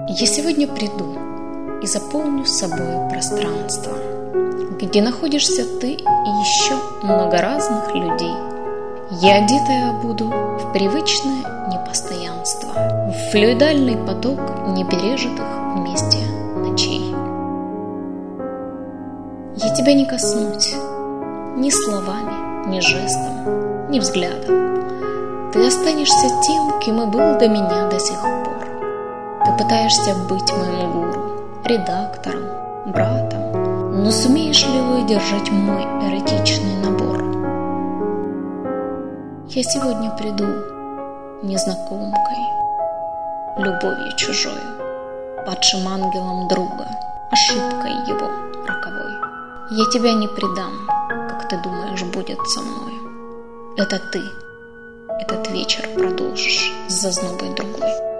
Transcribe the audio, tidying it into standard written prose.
Я сегодня приду и заполню собой пространство, где находишься ты и еще много разных людей. Я одетая буду в привычное непостоянство, в флюидальный поток непережитых вместе ночей. Я тебя не коснусь ни словами, ни жестом, ни взглядом. Ты останешься тем, кем и был до меня до сих пор. Ты пытаешься быть моим гуру, редактором, братом, но сумеешь ли выдержать мой эротичный набор? Я сегодня приду незнакомкой, любовью чужой, падшим ангелом друга, ошибкой его роковой. Я тебя не предам, как ты думаешь, будет со мной. Это ты этот вечер продолжишь с зазнобой другой.